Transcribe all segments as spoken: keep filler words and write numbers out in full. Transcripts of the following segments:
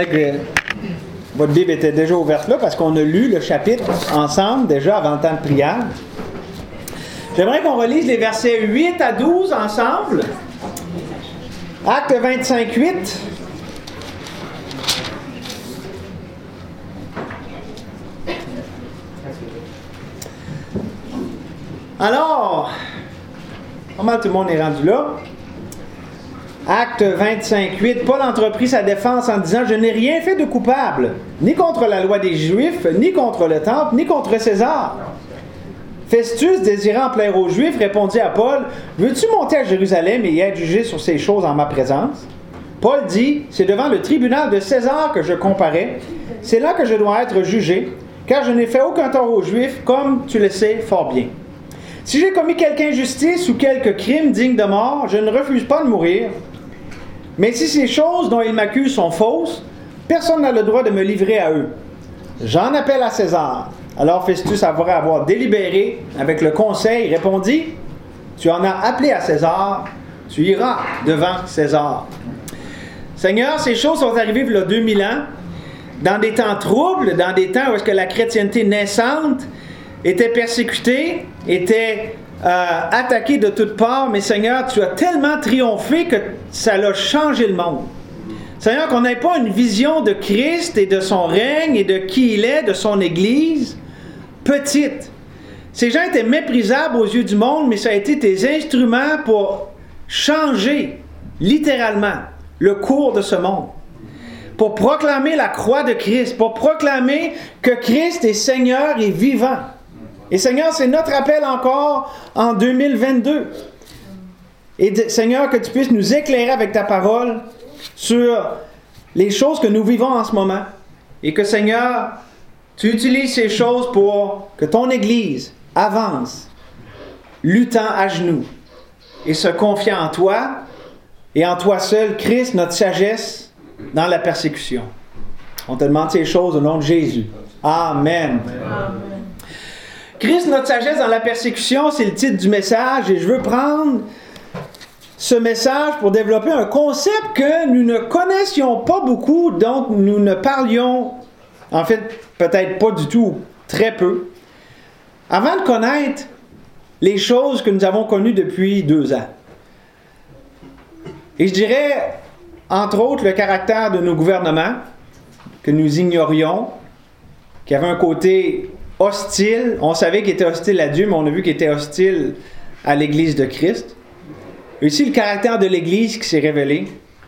Peut-être que votre Bible était déjà ouverte là parce qu'on a lu le chapitre ensemble déjà avant le temps de prière. J'aimerais qu'on relise les versets huit à douze ensemble. Acte vingt-cinq, huit. Alors, comment tout le monde est rendu là? Acte vingt-cinq, huit. Paul entreprit sa défense en disant « Je n'ai rien fait de coupable, ni contre la loi des Juifs, ni contre le temple, ni contre César. » Festus, désirant plaire aux Juifs, répondit à Paul « Veux-tu monter à Jérusalem et y être jugé sur ces choses en ma présence? » Paul dit « C'est devant le tribunal de César que je comparais. C'est là que je dois être jugé, car je n'ai fait aucun tort aux Juifs, comme tu le sais fort bien. Si j'ai commis quelque injustice ou quelque crime digne de mort, je ne refuse pas de mourir. Mais si ces choses dont ils m'accusent sont fausses, personne n'a le droit de me livrer à eux. J'en appelle à César. » Alors Festus, après avoir délibéré avec le conseil, répondit « Tu en as appelé à César, tu iras devant César. » Seigneur, ces choses sont arrivées il y a deux mille ans, dans des temps troubles, dans des temps où est-ce que la chrétienté naissante était persécutée, était euh, attaquée de toutes parts, mais Seigneur, tu as tellement triomphé que ça a changé le monde. Seigneur, qu'on n'ait pas une vision de Christ et de son règne et de qui il est, de son Église, petite. Ces gens étaient méprisables aux yeux du monde, mais ça a été tes instruments pour changer, littéralement, le cours de ce monde. Pour proclamer la croix de Christ, pour proclamer que Christ est Seigneur et vivant. Et Seigneur, c'est notre appel encore en deux mille vingt-deux. Et de, Seigneur, que tu puisses nous éclairer avec ta parole sur les choses que nous vivons en ce moment. Et que, Seigneur, tu utilises ces choses pour que ton Église avance, luttant à genoux et se confiant en toi et en toi seul, Christ, notre sagesse dans la persécution. On te demande ces choses au nom de Jésus. Amen. Amen. Christ, notre sagesse dans la persécution, c'est le titre du message et je veux prendre ce message pour développer un concept que nous ne connaissions pas beaucoup, dont nous ne parlions, en fait, peut-être pas du tout, très peu, avant de connaître les choses que nous avons connues depuis deux ans. Et je dirais, entre autres, le caractère de nos gouvernements, que nous ignorions, qui avait un côté hostile. On savait qu'il était hostile à Dieu, mais on a vu qu'il était hostile à l'Église de Christ. Et aussi le caractère de l'Église qui s'est révélé.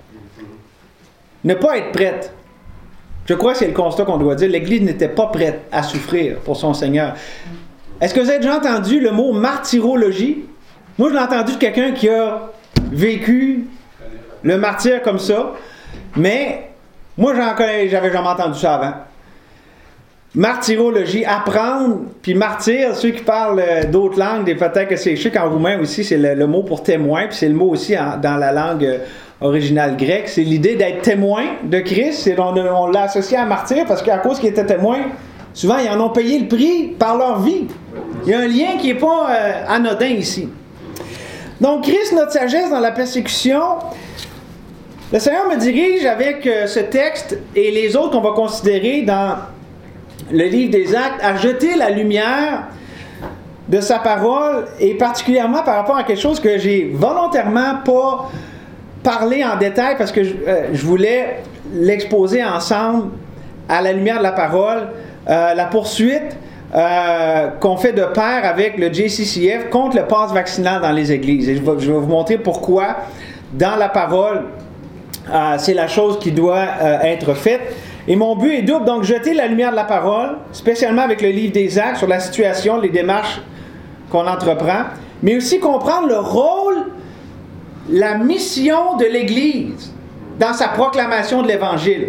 Ne pas être prête. Je crois que c'est le constat qu'on doit dire. L'Église n'était pas prête à souffrir pour son Seigneur. Est-ce que vous avez déjà entendu le mot martyrologie? Moi, je l'ai entendu de quelqu'un qui a vécu le martyr comme ça. Mais moi, j'en connais, j'avais jamais entendu ça avant. Martyrologie, apprendre, puis martyr, ceux qui parlent euh, d'autres langues, et peut-être que c'est, je sais qu'en roumain aussi, c'est le, le mot pour témoin, puis c'est le mot aussi en, dans la langue euh, originale grecque, c'est l'idée d'être témoin de Christ, c'est, on, on l'a associé à martyr, parce qu'à cause qu'ils étaient témoins, souvent ils en ont payé le prix par leur vie. Il y a un lien qui n'est pas euh, anodin ici. Donc Christ, notre sagesse dans la persécution, le Seigneur me dirige avec euh, ce texte et les autres qu'on va considérer dans le livre des Actes, à jeter la lumière de sa parole, et particulièrement par rapport à quelque chose que j'ai volontairement pas parlé en détail parce que je, euh, je voulais l'exposer ensemble à la lumière de la parole, euh, la poursuite euh, qu'on fait de pair avec le J C C F contre le pass vaccinal dans les églises. Et je vais, je vais vous montrer pourquoi dans la parole euh, c'est la chose qui doit euh, être faite. Et mon but est double, donc jeter la lumière de la parole, spécialement avec le livre des Actes, sur la situation, les démarches qu'on entreprend, mais aussi comprendre le rôle, la mission de l'Église dans sa proclamation de l'Évangile.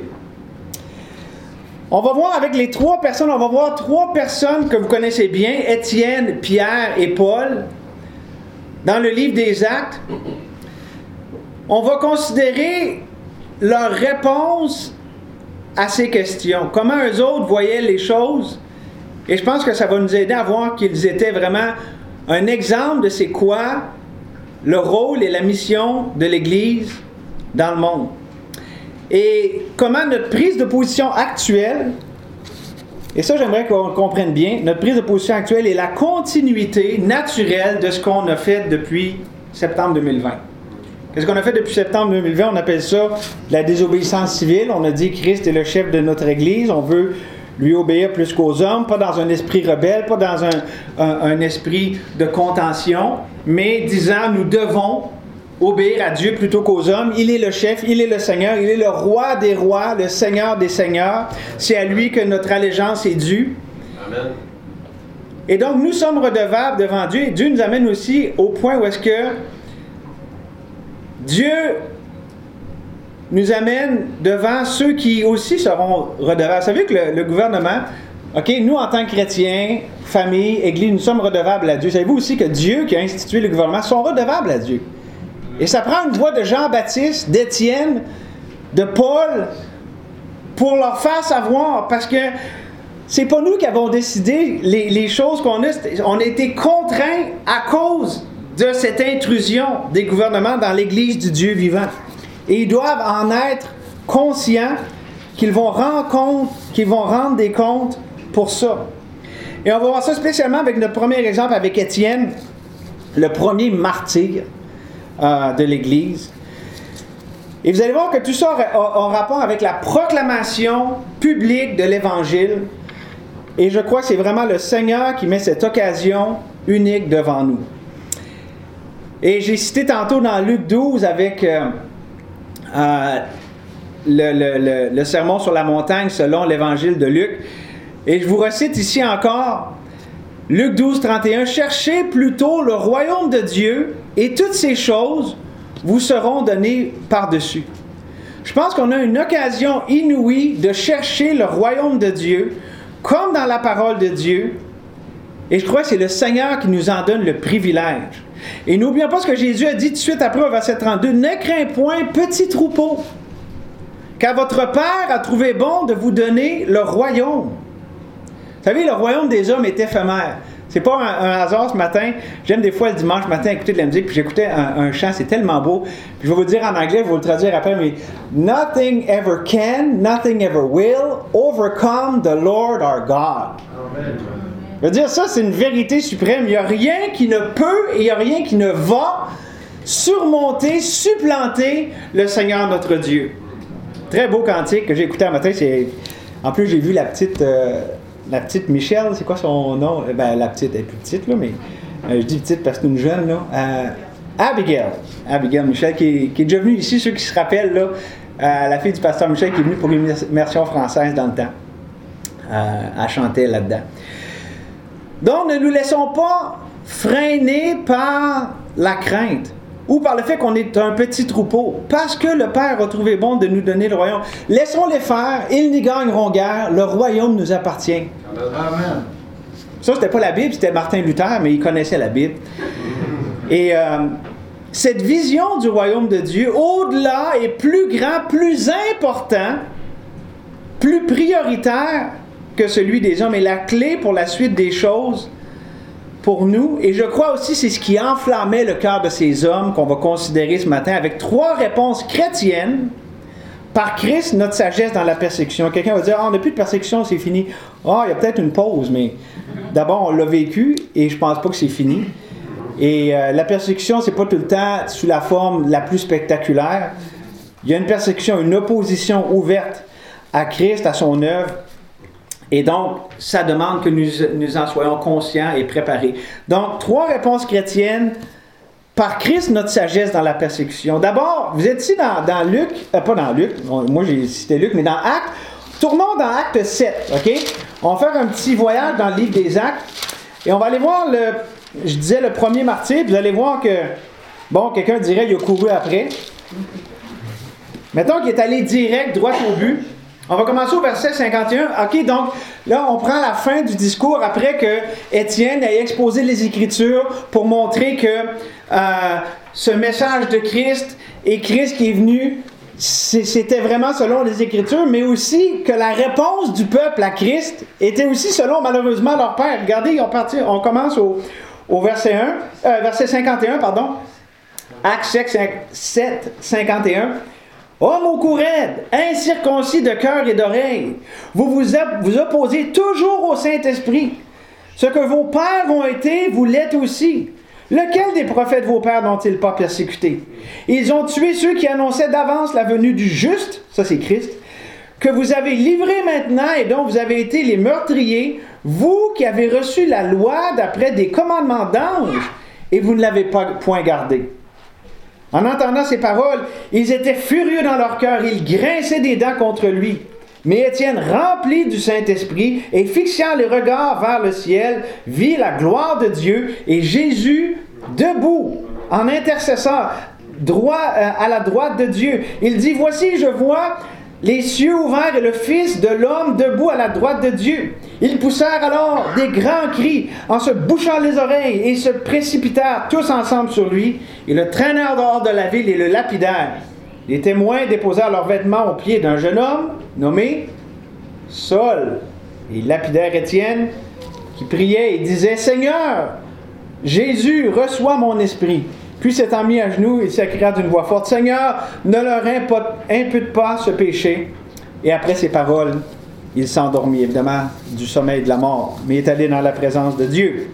On va voir avec les trois personnes, on va voir trois personnes que vous connaissez bien, Étienne, Pierre et Paul, dans le livre des Actes. On va considérer leur réponse à ces questions. Comment eux autres voyaient les choses. Et je pense que ça va nous aider à voir qu'ils étaient vraiment un exemple de c'est quoi le rôle et la mission de l'Église dans le monde. Et comment notre prise de position actuelle, et ça j'aimerais qu'on comprenne bien, notre prise de position actuelle est la continuité naturelle de ce qu'on a fait depuis septembre deux mille vingt. Qu'est-ce qu'on a fait depuis septembre deux mille vingt? On appelle ça la désobéissance civile. On a dit que Christ est le chef de notre Église. On veut lui obéir plus qu'aux hommes, pas dans un esprit rebelle, pas dans un, un, un esprit de contention, mais disant nous devons obéir à Dieu plutôt qu'aux hommes. Il est le chef, il est le Seigneur, il est le roi des rois, le Seigneur des seigneurs. C'est à lui que notre allégeance est due. Amen. Et donc nous sommes redevables devant Dieu, et Dieu nous amène aussi au point où est-ce que Dieu nous amène devant ceux qui aussi seront redevables. Vous savez que le, le gouvernement, OK, nous en tant que chrétiens, famille, Église, nous sommes redevables à Dieu. Savez-vous aussi que Dieu qui a institué le gouvernement sont redevables à Dieu? Et ça prend une voix de Jean-Baptiste, d'Étienne, de Paul, pour leur faire savoir, parce que c'est pas nous qui avons décidé les, les choses qu'on a, on a été contraints à cause de cette intrusion des gouvernements dans l'Église du Dieu vivant. Et ils doivent en être conscients qu'ils vont rendre compte, qu'ils vont rendre des comptes pour ça. Et on va voir ça spécialement avec notre premier exemple avec Étienne, le premier martyr euh, de l'Église. Et vous allez voir que tout ça a, a, a rapport avec la proclamation publique de l'Évangile. Et je crois que c'est vraiment le Seigneur qui met cette occasion unique devant nous. Et j'ai cité tantôt dans Luc douze avec euh, euh, le, le, le, le sermon sur la montagne selon l'Évangile de Luc. Et je vous recite ici encore Luc douze, trente et un. « Cherchez plutôt le royaume de Dieu et toutes ces choses vous seront données par-dessus. » Je pense qu'on a une occasion inouïe de chercher le royaume de Dieu, comme dans la parole de Dieu. Et je crois que c'est le Seigneur qui nous en donne le privilège. Et n'oublions pas ce que Jésus a dit tout de suite après au verset trente-deux. « Ne crains point, petit troupeau, car votre Père a trouvé bon de vous donner le royaume. » Vous savez, le royaume des hommes est éphémère. C'est pas un, un hasard ce matin. J'aime des fois le dimanche matin écouter de la musique, puis j'écoutais un, un chant, c'est tellement beau. Puis je vais vous le dire en anglais, je vais vous le traduire après, mais « Nothing ever can, nothing ever will overcome the Lord our God. » Amen. Je veux dire, ça, c'est une vérité suprême. Il n'y a rien qui ne peut et il n'y a rien qui ne va surmonter, supplanter le Seigneur notre Dieu. Très beau cantique que j'ai écouté un matin. C'est... En plus, j'ai vu la petite... Euh... La petite Michelle, c'est quoi son nom? Ben, la petite, elle est plus petite, là, mais euh, je dis petite parce que c'est une jeune, là. Euh, Abigail. Abigail Michel, qui est, qui est déjà venue ici, ceux qui se rappellent, là, euh, la fille du pasteur Michel qui est venue pour une immersion française dans le temps. Euh, elle chantait là-dedans. Donc, ne nous laissons pas freiner par la crainte ou par le fait qu'on est un petit troupeau, parce que le Père a trouvé bon de nous donner le royaume. Laissons-les faire, ils n'y gagneront guère, le royaume nous appartient. Amen. Ça, c'était pas la Bible, c'était Martin Luther, mais il connaissait la Bible. Et euh, cette vision du royaume de Dieu, au-delà, est plus grand, plus important, plus prioritaire que celui des hommes, et la clé pour la suite des choses pour nous, et je crois aussi c'est ce qui enflammait le cœur de ces hommes qu'on va considérer ce matin avec trois réponses chrétiennes par Christ, notre sagesse dans la persécution. Quelqu'un va dire, ah, on n'a plus de persécution, c'est fini. Ah, il y a peut-être une pause, mais d'abord on l'a vécu et je pense pas que c'est fini. Et euh, la persécution, c'est pas tout le temps sous la forme la plus spectaculaire. Il y a une persécution, une opposition ouverte à Christ, à son œuvre. Et donc, ça demande que nous, nous en soyons conscients et préparés. Donc, trois réponses chrétiennes par Christ, notre sagesse dans la persécution. D'abord, vous êtes ici dans, dans Luc, euh, pas dans Luc, moi j'ai cité Luc, mais dans Actes. Tournons dans Acte sept, OK? On va faire un petit voyage dans le livre des Actes. Et on va aller voir, le, je disais, le premier martyr. Vous allez voir que, bon, quelqu'un dirait qu'il a couru après. Mettons qu'il est allé direct, droit au but. On va commencer au verset cinquante et un. OK, donc là, on prend la fin du discours après que Étienne ait exposé les Écritures pour montrer que euh, ce message de Christ et Christ qui est venu, c'était vraiment selon les Écritures, mais aussi que la réponse du peuple à Christ était aussi selon, malheureusement, leur père. Regardez, on, partit, on commence au, au verset un, euh, verset cinquante et un, pardon. Actes sept, cinquante et un. Homme au cou raide, incirconcis de cœur et d'oreille, vous vous, op- vous opposez toujours au Saint-Esprit. Ce que vos pères ont été, vous l'êtes aussi. Lequel des prophètes vos pères n'ont-ils pas persécuté? Ils ont tué ceux qui annonçaient d'avance la venue du juste, ça c'est Christ, que vous avez livré maintenant et dont vous avez été les meurtriers, vous qui avez reçu la loi d'après des commandements d'anges, et vous ne l'avez pas point gardée. En entendant ces paroles, ils étaient furieux dans leur cœur, ils grinçaient des dents contre lui. Mais Étienne, rempli du Saint-Esprit et fixant les regards vers le ciel, vit la gloire de Dieu et Jésus debout, en intercesseur, droit, euh, à la droite de Dieu. Il dit, voici, je vois les cieux ouverts et le Fils de l'homme debout à la droite de Dieu. Ils poussèrent alors des grands cris en se bouchant les oreilles et se précipitèrent tous ensemble sur lui. Ils le traînèrent dehors de la ville et le lapidèrent. Les témoins déposèrent leurs vêtements aux pieds d'un jeune homme nommé Saul. Ils lapidèrent Étienne qui priait et disait, Seigneur, Jésus, reçois mon esprit. Puis s'étant mis à genoux, il s'écria d'une voix forte, Seigneur, ne leur impute pas ce péché. Et après ces paroles, il s'endormit, évidemment, du sommeil de la mort, mais est allé dans la présence de Dieu.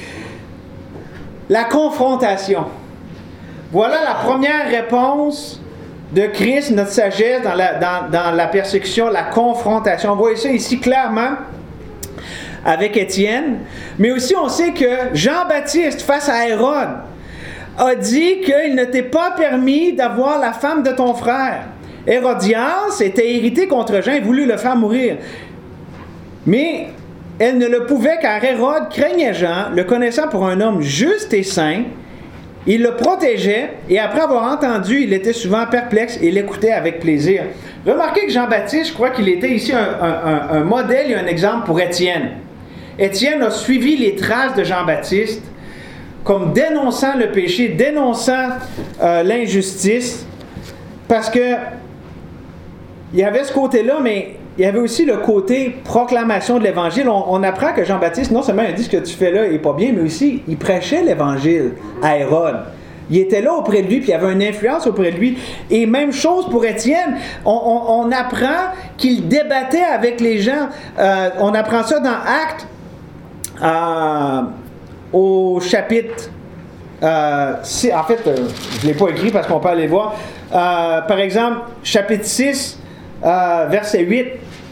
La confrontation. Voilà la première réponse de Christ, notre sagesse dans la, dans, dans la persécution, la confrontation. On voit ça ici clairement avec Étienne, mais aussi on sait que Jean-Baptiste, face à Hérode, a dit qu'il ne t'est pas permis d'avoir la femme de ton frère. Hérodias était irritée contre Jean et voulut le faire mourir. Mais elle ne le pouvait car Hérode craignait Jean, le connaissant pour un homme juste et saint. Il le protégeait et après avoir entendu, il était souvent perplexe et l'écoutait avec plaisir. Remarquez que Jean-Baptiste, je crois qu'il était ici un, un, un, un modèle et un exemple pour Étienne. Étienne a suivi les traces de Jean-Baptiste comme dénonçant le péché, dénonçant euh, l'injustice, parce que il y avait ce côté-là, mais il y avait aussi le côté proclamation de l'Évangile. On, on apprend que Jean-Baptiste, non seulement il dit ce que tu fais là n'est pas bien, mais aussi il prêchait l'Évangile à Hérode. Il était là auprès de lui, puis il y avait une influence auprès de lui. Et même chose pour Étienne, on, on, on apprend qu'il débattait avec les gens. Euh, on apprend ça dans Actes, euh, au chapitre euh, six. En fait, euh, je ne l'ai pas écrit parce qu'on peut aller voir. Euh, par exemple, chapitre six, euh, verset huit.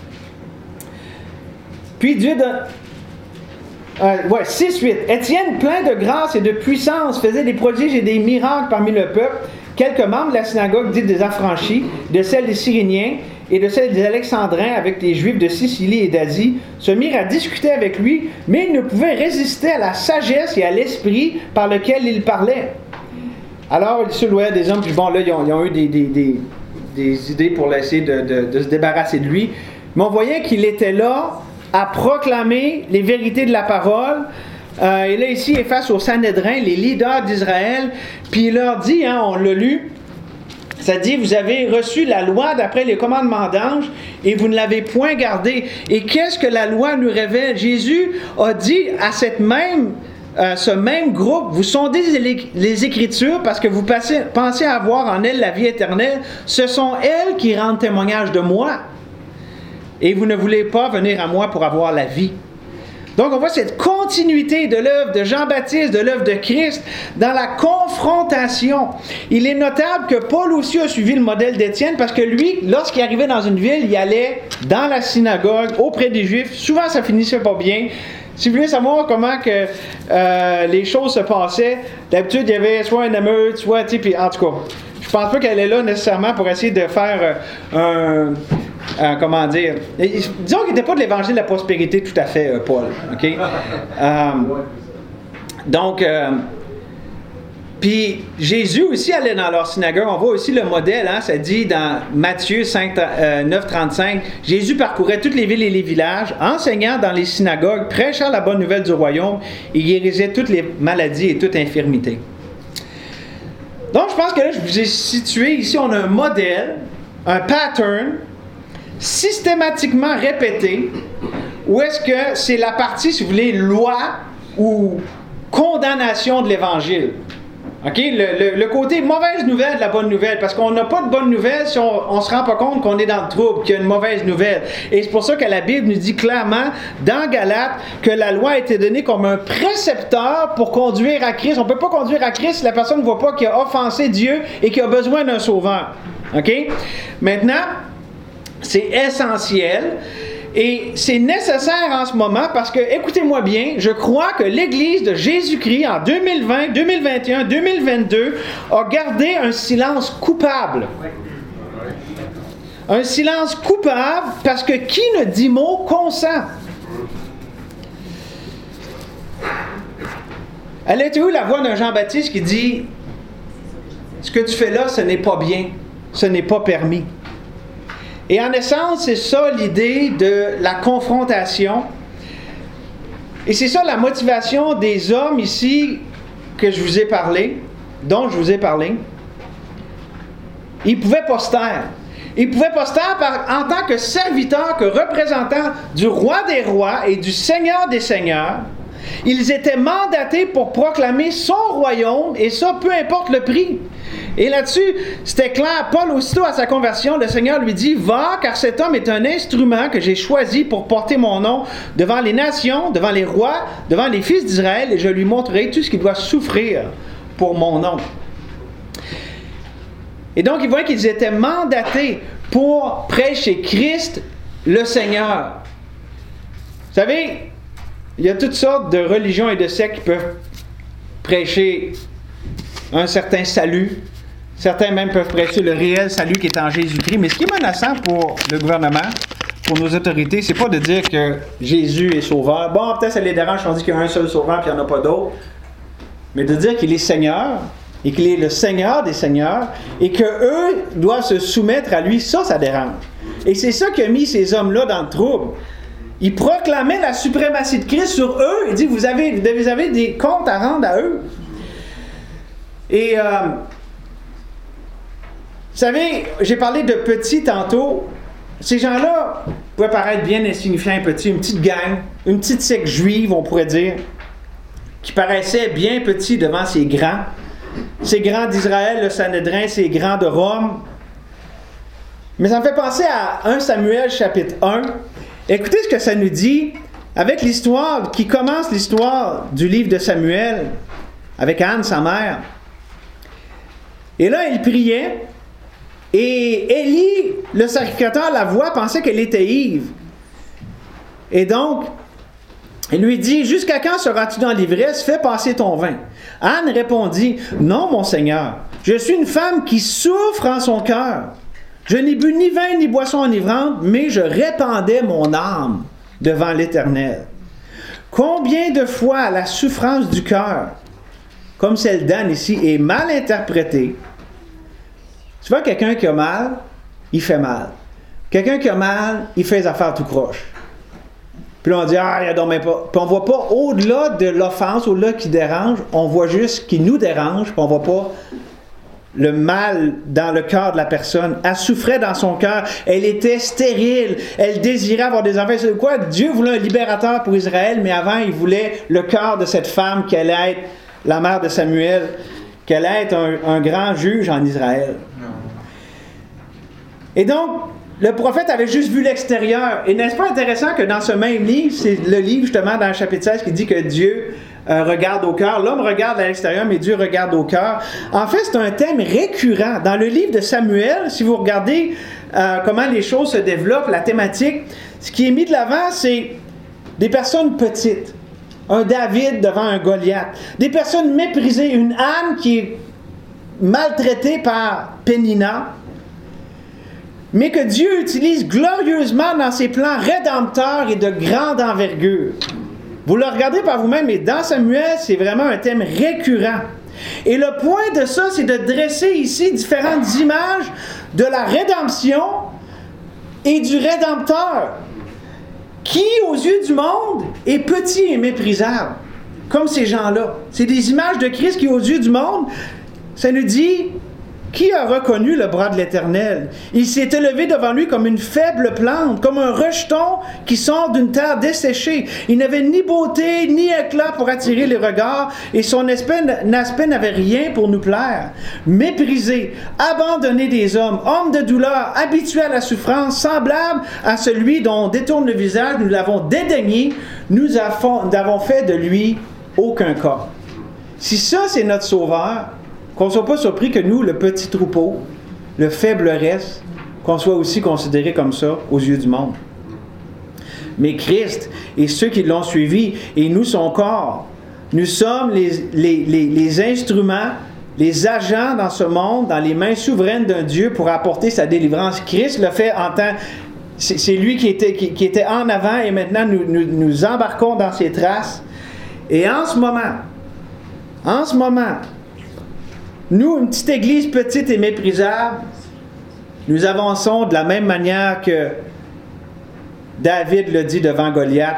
Puis Dieu donne... Euh, ouais, six huit. Étienne, plein de grâce et de puissance, faisait des prodiges et des miracles parmi le peuple. Quelques membres de la synagogue dite des affranchis, de celle des Cyréniens et de celle des Alexandrins avec les Juifs de Sicilie et d'Asie, se mirent à discuter avec lui, mais ils ne pouvaient résister à la sagesse et à l'esprit par lequel il parlait. Alors, il se louait des hommes, puis bon, là, ils ont, ils ont eu des, des, des, des idées pour essayer de, de, de se débarrasser de lui. Mais on voyait qu'il était là à proclamer les vérités de la parole. Euh, et là, ici, il est face au Sanhédrin, les leaders d'Israël, puis il leur dit, hein, on l'a lu, ça dit, vous avez reçu la loi d'après les commandements d'anges et vous ne l'avez point gardée. Et qu'est-ce que la loi nous révèle? Jésus a dit à cette même, euh, ce même groupe, vous sondez les, les Écritures parce que vous passez, pensez avoir en elles la vie éternelle. Ce sont elles qui rendent témoignage de moi. Et vous ne voulez pas venir à moi pour avoir la vie. Donc, on voit cette continuité de l'œuvre de Jean-Baptiste, de l'œuvre de Christ, dans la confrontation. Il est notable que Paul aussi a suivi le modèle d'Étienne, parce que lui, lorsqu'il arrivait dans une ville, il allait dans la synagogue, auprès des Juifs. Souvent, ça finissait pas bien. Si vous voulez savoir comment que, euh, les choses se passaient, d'habitude, il y avait soit une émeute, soit, tu sais, puis en tout cas, je pense pas qu'elle est là nécessairement pour essayer de faire euh, un... Euh, comment dire, disons qu'il n'était pas de l'évangile de la prospérité tout à fait, euh, Paul, ok? Euh, donc, euh, puis Jésus aussi allait dans leur synagogue. On voit aussi le modèle, hein, ça dit dans Matthieu cinq, euh, neuf trente-cinq, Jésus parcourait toutes les villes et les villages, enseignant dans les synagogues, prêchant la bonne nouvelle du royaume et guérissait toutes les maladies et toute infirmité. Donc, je pense que là, je vous ai situé ici, on a un modèle, un pattern systématiquement répété, ou est-ce que c'est la partie, si vous voulez, loi ou condamnation de l'Évangile? OK? Le, le, le côté mauvaise nouvelle de la bonne nouvelle. Parce qu'on n'a pas de bonne nouvelle si on ne se rend pas compte qu'on est dans le trouble, qu'il y a une mauvaise nouvelle. Et c'est pour ça que la Bible nous dit clairement, dans Galates, que la loi a été donnée comme un précepteur pour conduire à Christ. On ne peut pas conduire à Christ si la personne ne voit pas qu'il a offensé Dieu et qu'il a besoin d'un sauveur. OK? Maintenant, c'est essentiel. Et c'est nécessaire en ce moment parce que, écoutez-moi bien, je crois que l'Église de Jésus-Christ en deux mille vingt, deux mille vingt et un, deux mille vingt-deux a gardé un silence coupable. Un silence coupable parce que qui ne dit mot consent? Elle était où la voix d'un Jean-Baptiste qui dit « Ce que tu fais là, ce n'est pas bien, ce n'est pas permis ». Et en essence, c'est ça l'idée de la confrontation. Et c'est ça la motivation des hommes ici que je vous ai parlé, dont je vous ai parlé. Ils ne pouvaient pas se taire. Ils ne pouvaient pas se taire par, en tant que serviteurs, que représentants du roi des rois et du seigneur des seigneurs. Ils étaient mandatés pour proclamer son royaume, et ça, peu importe le prix. Et là-dessus, c'était clair. Paul, aussitôt à sa conversion, le Seigneur lui dit « Va, car cet homme est un instrument que j'ai choisi pour porter mon nom devant les nations, devant les rois, devant les fils d'Israël, et je lui montrerai tout ce qu'il doit souffrir pour mon nom. » Et donc, ils voyaient qu'ils étaient mandatés pour prêcher Christ, le Seigneur. Vous savez, il y a toutes sortes de religions et de sectes qui peuvent prêcher un certain salut. Certains même peuvent prêcher le réel salut qui est en Jésus-Christ. Mais ce qui est menaçant pour le gouvernement, pour nos autorités, c'est pas de dire que Jésus est sauveur. Bon, peut-être ça les dérange, on dit qu'il y a un seul sauveur et il n'y en a pas d'autre. Mais de dire qu'il est Seigneur et qu'il est le Seigneur des Seigneurs et qu'eux doivent se soumettre à lui, ça, ça dérange. Et c'est ça qui a mis ces hommes-là dans le trouble. Ils proclamaient la suprématie de Christ sur eux. Il dit, vous avez, vous avez des comptes à rendre à eux. Et... Euh, Vous savez, j'ai parlé de petits tantôt. Ces gens-là pouvaient paraître bien insignifiants, petits, une petite gang, une petite secte juive, on pourrait dire, qui paraissait bien petit devant ces grands. Ces grands d'Israël, le Sanhédrin, ces grands de Rome. Mais ça me fait penser à premier Samuel chapitre un. Écoutez ce que ça nous dit avec l'histoire qui commence l'histoire du livre de Samuel avec Anne, sa mère. Et là, il priait. Et Élie, le sacrificateur, la voit, pensait qu'elle était ivre. Et donc, il lui dit, « Jusqu'à quand seras-tu dans l'ivresse? Fais passer ton vin. » Anne répondit, « Non, mon Seigneur, je suis une femme qui souffre en son cœur. Je n'ai bu ni vin ni boisson enivrante, mais je répandais mon âme devant l'Éternel. Combien de fois la souffrance du cœur, comme celle d'Anne ici, est mal interprétée. Tu vois, quelqu'un qui a mal, il fait mal. Quelqu'un qui a mal, il fait les affaires tout croche. Puis là, on dit, ah, il dormait pas. Puis on ne voit pas au-delà de l'offense, au-delà qui dérange, on voit juste ce qui nous dérange, puis on ne voit pas le mal dans le cœur de la personne. Elle souffrait dans son cœur. Elle était stérile. Elle désirait avoir des enfants. C'est quoi? Dieu voulait un libérateur pour Israël, mais avant, il voulait le cœur de cette femme qui allait être la mère de Samuel, qui allait être un, un grand juge en Israël. Et donc, le prophète avait juste vu l'extérieur. Et n'est-ce pas intéressant que dans ce même livre, c'est le livre justement dans le chapitre seize qui dit que Dieu euh, regarde au cœur. L'homme regarde à l'extérieur, mais Dieu regarde au cœur. En fait, c'est un thème récurrent. Dans le livre de Samuel, si vous regardez euh, comment les choses se développent, la thématique, ce qui est mis de l'avant, c'est des personnes petites. Un David devant un Goliath. Des personnes méprisées. Une Anne qui est maltraitée par Pénina. Mais que Dieu utilise glorieusement dans ses plans rédempteurs et de grande envergure. Vous le regardez par vous-même, mais dans Samuel, c'est vraiment un thème récurrent. Et le point de ça, c'est de dresser ici différentes images de la rédemption et du Rédempteur, qui, aux yeux du monde, est petit et méprisable, comme ces gens-là. C'est des images de Christ qui, aux yeux du monde, ça nous dit, Qui a reconnu le bras de l'Éternel? Il s'est élevé devant lui comme une faible plante, comme un rejeton qui sort d'une terre desséchée. Il n'avait ni beauté, ni éclat pour attirer les regards, et son aspect, aspect n'avait rien pour nous plaire. Méprisé, abandonné des hommes, homme de douleur, habitué à la souffrance, semblable à celui dont on détourne le visage, nous l'avons dédaigné, nous avons fait de lui aucun cas. Si ça, c'est notre sauveur, qu'on ne soit pas surpris que nous, le petit troupeau, le faible reste, qu'on soit aussi considéré comme ça aux yeux du monde. Mais Christ et ceux qui l'ont suivi, et nous son corps, nous sommes les, les, les, les instruments, les agents dans ce monde, dans les mains souveraines d'un Dieu pour apporter sa délivrance. Christ le fait en tant... C'est, c'est lui qui était, qui, qui était en avant, et maintenant nous, nous, nous embarquons dans ses traces. Et en ce moment, en ce moment, nous, une petite église petite et méprisable, nous avançons de la même manière que David le dit devant Goliath.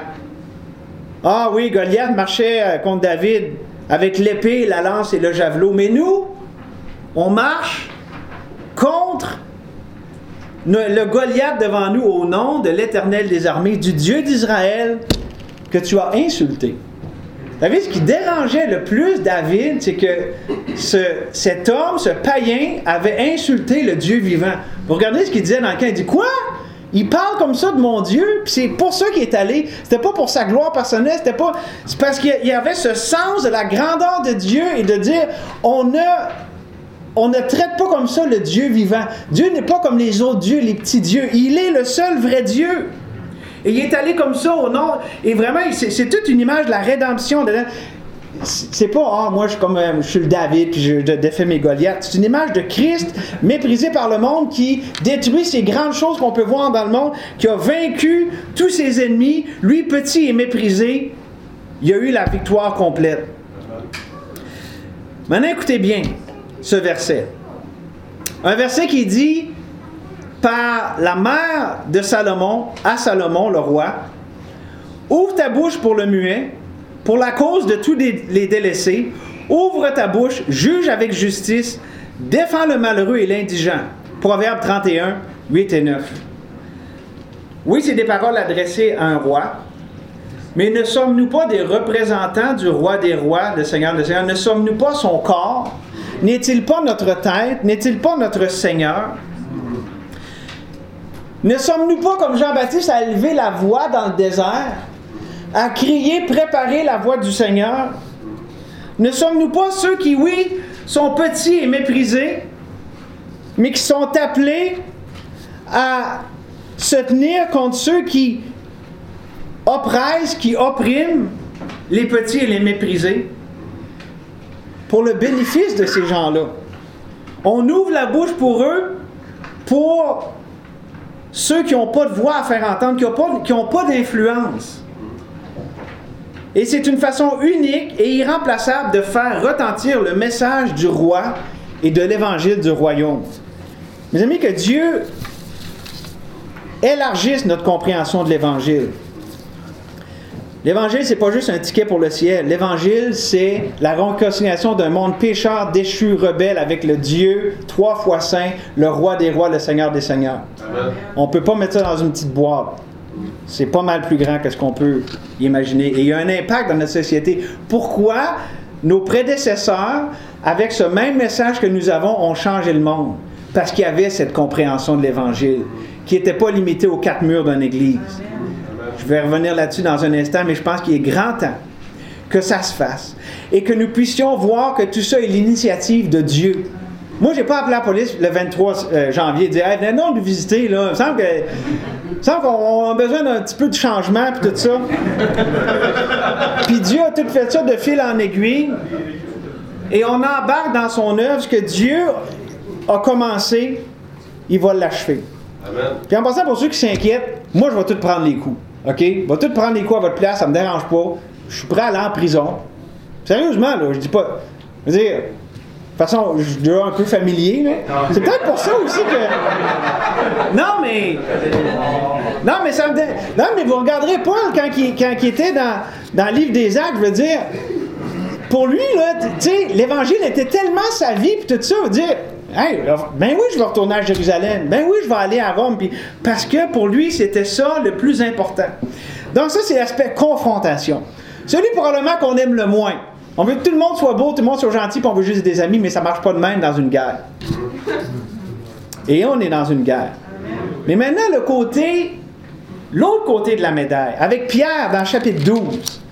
Ah oui, Goliath marchait contre David avec l'épée, la lance et le javelot. Mais nous, on marche contre le Goliath devant nous au nom de l'Éternel des armées, du Dieu d'Israël que tu as insulté. Vous savez, ce qui dérangeait le plus David, c'est que ce, cet homme, ce païen, avait insulté le Dieu vivant. Vous regardez ce qu'il disait dans le camp, il dit « Quoi? Il parle comme ça de mon Dieu? » Puis c'est pour ça qu'il est allé. C'était pas pour sa gloire personnelle, c'était pas... C'est parce qu'il y avait ce sens de la grandeur de Dieu et de dire « On ne, on ne traite pas comme ça le Dieu vivant. Dieu n'est pas comme les autres dieux, les petits dieux. Il est le seul vrai Dieu. » Et il est allé comme ça au nom. Et vraiment, c'est, c'est toute une image de la rédemption dedans. C'est pas, ah, moi, je suis comme, je suis le David, puis je, je défais mes Goliaths. C'est une image de Christ, méprisé par le monde, qui détruit ces grandes choses qu'on peut voir dans le monde, qui a vaincu tous ses ennemis. Lui, petit et méprisé, il a eu la victoire complète. Maintenant, écoutez bien ce verset. Un verset qui dit... par la mère de Salomon, à Salomon, le roi, « Ouvre ta bouche pour le muet, pour la cause de tous les délaissés. Ouvre ta bouche, juge avec justice, défends le malheureux et l'indigent. » Proverbe trente et un, huit et neuf. Oui, c'est des paroles adressées à un roi, mais ne sommes-nous pas des représentants du roi des rois, le Seigneur des seigneurs? Ne sommes-nous pas son corps? N'est-il pas notre tête? N'est-il pas notre Seigneur? Ne sommes-nous pas comme Jean-Baptiste à élever la voix dans le désert, à crier, préparer la voix du Seigneur? Ne sommes-nous pas ceux qui, oui, sont petits et méprisés, mais qui sont appelés à se tenir contre ceux qui oppressent, qui oppriment les petits et les méprisés, pour le bénéfice de ces gens-là? On ouvre la bouche pour eux, pour ceux qui n'ont pas de voix à faire entendre, qui n'ont pas, qui n'ont pas d'influence. Et c'est une façon unique et irremplaçable de faire retentir le message du roi et de l'évangile du royaume. Mes amis, que Dieu élargisse notre compréhension de l'évangile. L'évangile, c'est pas juste un ticket pour le ciel. L'évangile, c'est la réconciliation d'un monde pécheur, déchu, rebelle avec le Dieu trois fois saint, le roi des rois, le Seigneur des seigneurs. Amen. On ne peut pas mettre ça dans une petite boîte. C'est pas mal plus grand que ce qu'on peut imaginer. Et il y a un impact dans notre société. Pourquoi nos prédécesseurs, avec ce même message que nous avons, ont changé le monde? Parce qu'il y avait cette compréhension de l'Évangile, qui n'était pas limitée aux quatre murs d'une église. Je vais revenir là-dessus dans un instant, mais je pense qu'il est grand temps que ça se fasse. Et que nous puissions voir que tout ça est l'initiative de Dieu. Moi, je n'ai pas appelé la police le vingt-trois janvier et dit hey, « venez donc nous visiter, là. Il me semble, que, il me semble qu'on a besoin d'un petit peu de changement, puis tout ça. » Puis Dieu a tout fait ça de fil en aiguille. Et on embarque dans son œuvre. Ce que Dieu a commencé, il va l'achever. Amen. Puis en passant, pour ceux qui s'inquiètent, moi, je vais tout prendre les coups. OK? Je vais tout prendre les coups à votre place, ça ne me dérange pas. Je suis prêt à aller en prison. Sérieusement, là, je dis pas... Je veux dire... De toute façon, je suis déjà un peu familier, là. C'est peut-être pour ça aussi que... Non, mais... Non, mais ça me... Dé... Non, mais vous regarderez Paul, quand il, quand il était dans, dans le livre des Actes, je veux dire... Pour lui, là, tu sais, l'Évangile était tellement sa vie, puis tout ça, je veux dire... Hey, ben oui, je vais retourner à Jérusalem. Ben oui, je vais aller à Rome. Puis, parce que pour lui, c'était ça le plus important. Donc ça, c'est l'aspect confrontation. Celui probablement qu'on aime le moins. On veut que tout le monde soit beau, tout le monde soit gentil, puis on veut juste des amis, mais ça ne marche pas de même dans une guerre. Et on est dans une guerre. Mais maintenant, le côté, l'autre côté de la médaille, avec Pierre dans le chapitre douze.